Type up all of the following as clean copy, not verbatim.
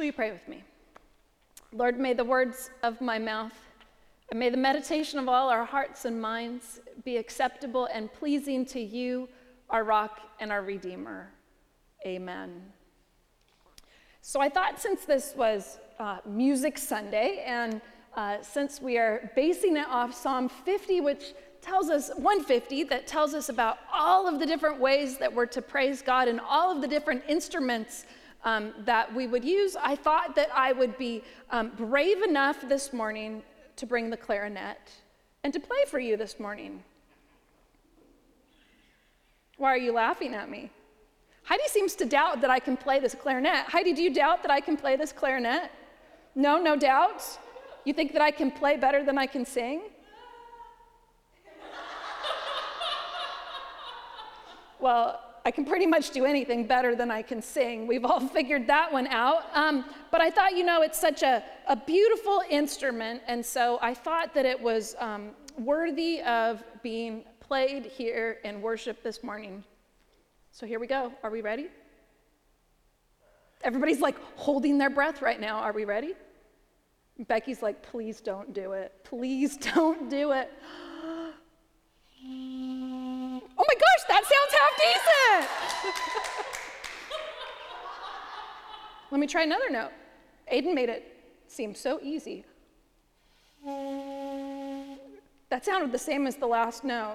Will you pray with me? Lord, may the words of my mouth and may the meditation of all our hearts and minds be acceptable and pleasing to you, our rock and our redeemer. Amen. So I thought, since this was Music Sunday, and since we are basing it off Psalm 50, which tells us, 150, that tells us about all of the different ways that we're to praise God and all of the different instruments that we would use, I thought that I would be brave enough this morning to bring the clarinet and to play for you this morning. Why are you laughing at me? Heidi seems to doubt that I can play this clarinet. Heidi, do you doubt that I can play this clarinet? No, no doubts? You think that I can play better than I can sing? Well, I can pretty much do anything better than I can sing. We've all figured that one out. But I thought, it's such a beautiful instrument, and so I thought that it was worthy of being played here in worship this morning. So here we go. Are we ready? Everybody's like holding their breath right now. Are we ready? Becky's like, please don't do it. Please don't do it. Oh my gosh, that sounds half decent. Let me try another note. Aiden made it seem so easy. That sounded the same as the last note.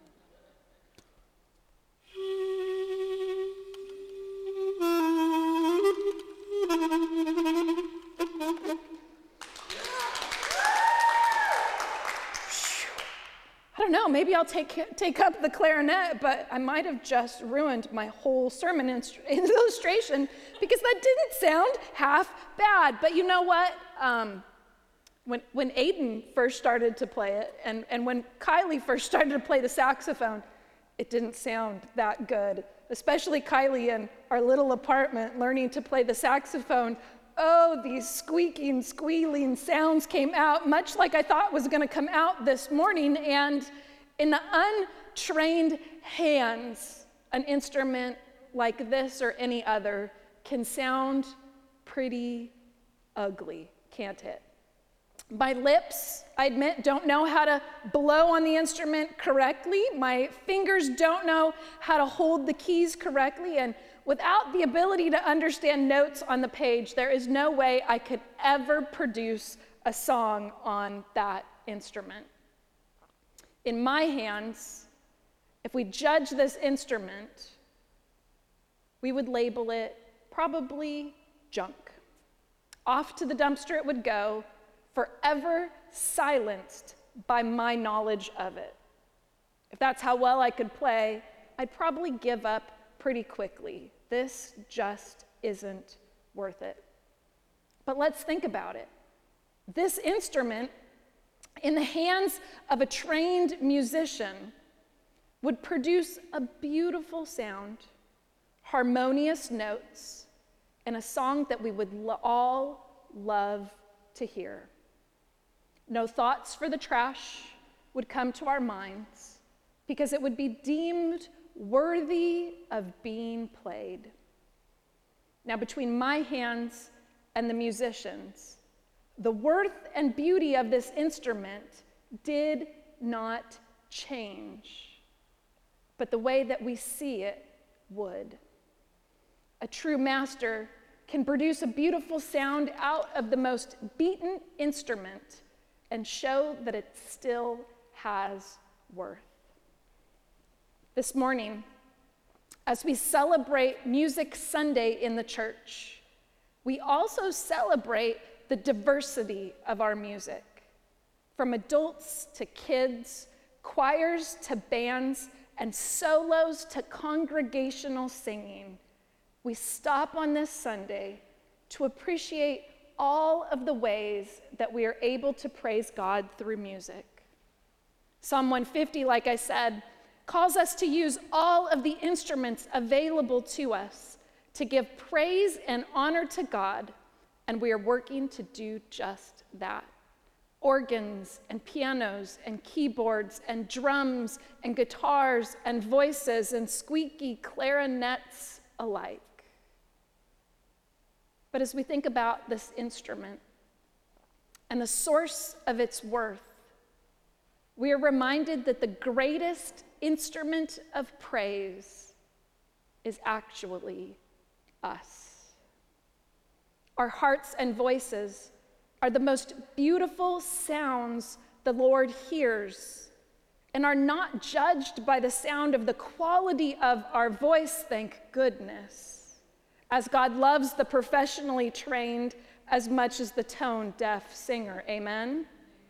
I don't know, maybe I'll take up the clarinet, but I might have just ruined my whole sermon illustration because that didn't sound half bad. But you know what? When Aiden first started to play it, and when Kylie first started to play the saxophone, it didn't sound that good, especially Kylie in our little apartment learning to play the saxophone. Oh, these squeaking, squealing sounds came out, much like I thought was going to come out this morning. And in the untrained hands, an instrument like this or any other can sound pretty ugly, can't it? My lips, I admit, don't know how to blow on the instrument correctly. My fingers don't know how to hold the keys correctly. And without the ability to understand notes on the page, there is no way I could ever produce a song on that instrument. In my hands, if we judge this instrument, we would label it probably junk. Off to the dumpster it would go, forever silenced by my knowledge of it. If that's how well I could play, I'd probably give up pretty quickly. This just isn't worth it. But let's think about it. This instrument, in the hands of a trained musician, would produce a beautiful sound, harmonious notes, and a song that we would all love to hear. No thoughts for the trash would come to our minds because it would be deemed worthy of being played. Now, between my hands and the musicians, the worth and beauty of this instrument did not change, but the way that we see it would. A true master can produce a beautiful sound out of the most beaten instrument and show that it still has worth. This morning, as we celebrate Music Sunday in the church, we also celebrate the diversity of our music. From adults to kids, choirs to bands, and solos to congregational singing, we stop on this Sunday to appreciate all of the ways that we are able to praise God through music. Psalm 150, like I said, calls us to use all of the instruments available to us to give praise and honor to God, and we are working to do just that. Organs and pianos and keyboards and drums and guitars and voices and squeaky clarinets alike. But as we think about this instrument and the source of its worth, we are reminded that the greatest instrument of praise is actually us. Our hearts and voices are the most beautiful sounds the Lord hears and are not judged by the sound of the quality of our voice, thank goodness, as God loves the professionally trained as much as the tone-deaf singer. Amen?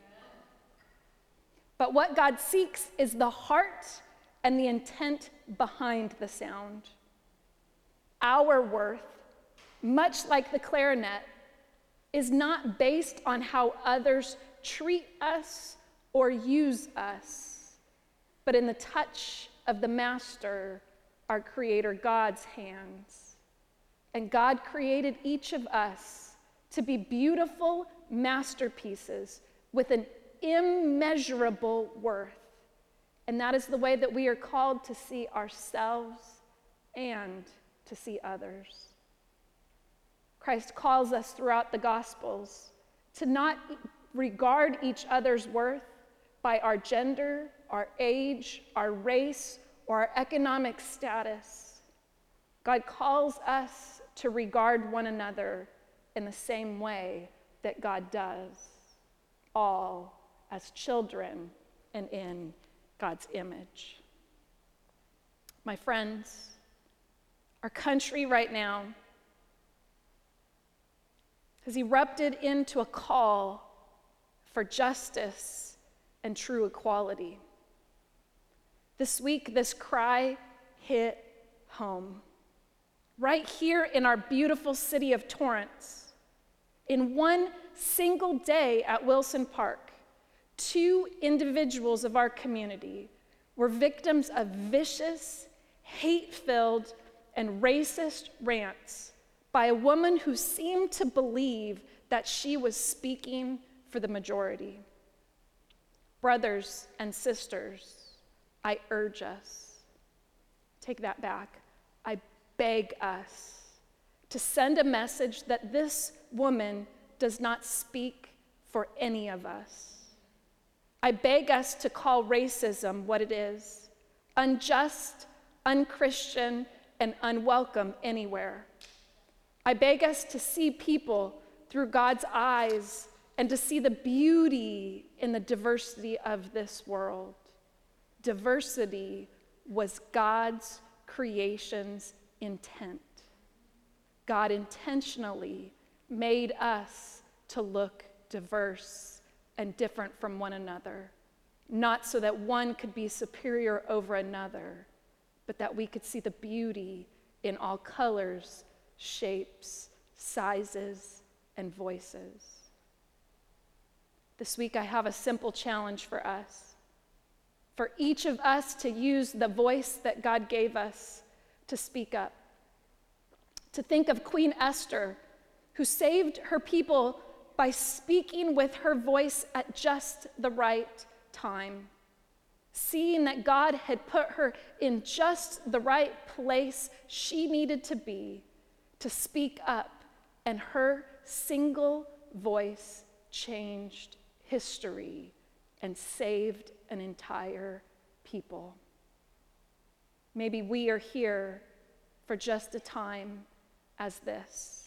But what God seeks is the heart and the intent behind the sound. Our worth, much like the clarinet, is not based on how others treat us or use us, but in the touch of the master, our Creator God's hands. And God created each of us to be beautiful masterpieces with an immeasurable worth. And that is the way that we are called to see ourselves and to see others. Christ calls us throughout the Gospels to not regard each other's worth by our gender, our age, our race, or our economic status. God calls us to regard one another in the same way that God does, all as children and in God's image. My friends, our country right now has erupted into a call for justice and true equality. This week, this cry hit home. Right here in our beautiful city of Torrance, in one single day at Wilson Park, 2 individuals of our community were victims of vicious, hate-filled, and racist rants by a woman who seemed to believe that she was speaking for the majority. Brothers and sisters, I urge us, take that back, I beg us to send a message that this woman does not speak for any of us. I beg us to call racism what it is: unjust, unchristian, and unwelcome anywhere. I beg us to see people through God's eyes and to see the beauty in the diversity of this world. Diversity was God's creation's intent. God intentionally made us to look diverse and different from one another, not so that one could be superior over another, but that we could see the beauty in all colors, shapes, sizes, and voices. This week I have a simple challenge for us. For each of us to use the voice that God gave us to speak up. To think of Queen Esther, who saved her people by speaking with her voice at just the right time. Seeing that God had put her in just the right place she needed to be to speak up, and her single voice changed history and saved an entire people. Maybe we are here for just a time as this.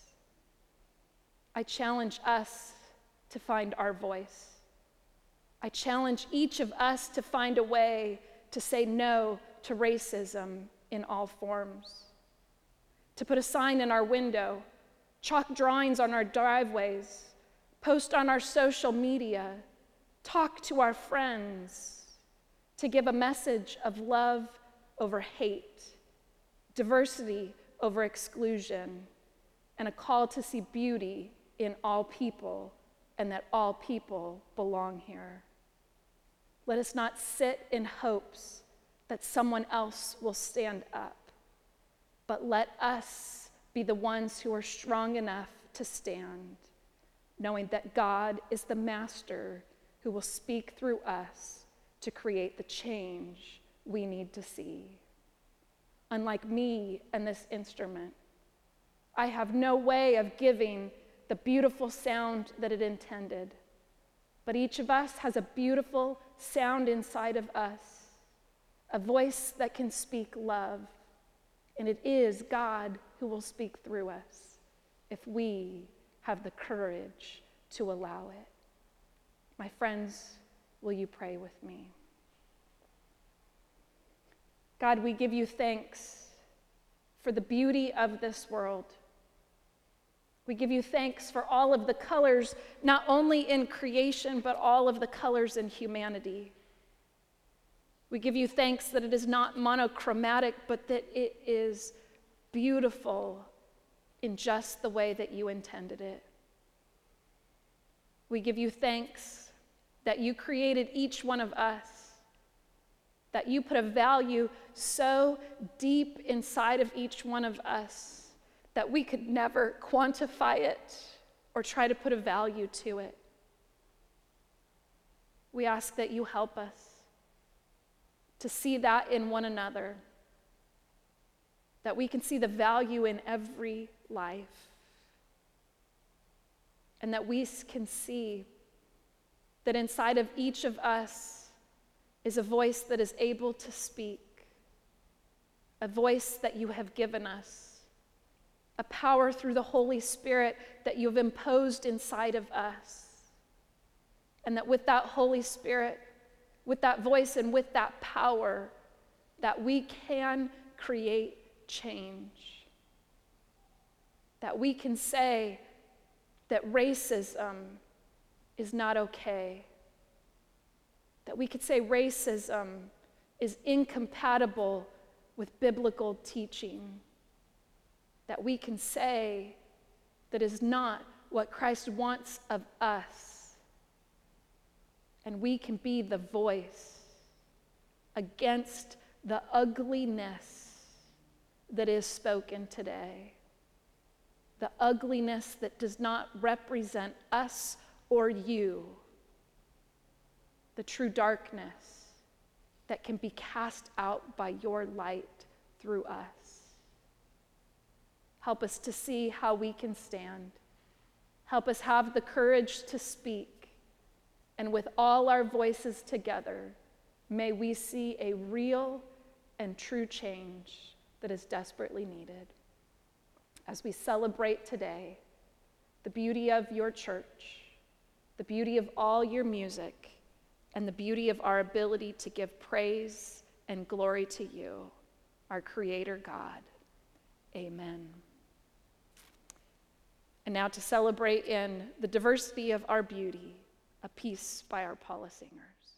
I challenge us to find our voice. I challenge each of us to find a way to say no to racism in all forms. To put a sign in our window, chalk drawings on our driveways, post on our social media, talk to our friends, to give a message of love over hate, diversity over exclusion, and a call to see beauty in all people, and that all people belong here. Let us not sit in hopes that someone else will stand up, but let us be the ones who are strong enough to stand, knowing that God is the master who will speak through us to create the change we need to see. Unlike me and this instrument, I have no way of giving the beautiful sound that it intended. But each of us has a beautiful sound inside of us, a voice that can speak love. And it is God who will speak through us if we have the courage to allow it. My friends, will you pray with me? God, we give you thanks for the beauty of this world. We give you thanks for all of the colors, not only in creation, but all of the colors in humanity. We give you thanks that it is not monochromatic, but that it is beautiful in just the way that you intended it. We give you thanks that you created each one of us, that you put a value so deep inside of each one of us that we could never quantify it or try to put a value to it. We ask that you help us to see that in one another, that we can see the value in every life, and that we can see that inside of each of us is a voice that is able to speak, a voice that you have given us, a power through the Holy Spirit that you have imposed inside of us. And that with that Holy Spirit, with that voice and with that power, that we can create change. That we can say that racism is not okay. That we could say racism is incompatible with biblical teaching. That we can say that is not what Christ wants of us. And we can be the voice against the ugliness that is spoken today. The ugliness that does not represent us or you. The true darkness that can be cast out by your light through us. Help us to see how we can stand. Help us have the courage to speak. And with all our voices together, may we see a real and true change that is desperately needed. As we celebrate today the beauty of your church, the beauty of all your music, and the beauty of our ability to give praise and glory to you, our Creator God. Amen. And now to celebrate in the diversity of our beauty, a piece by our Paula Singers.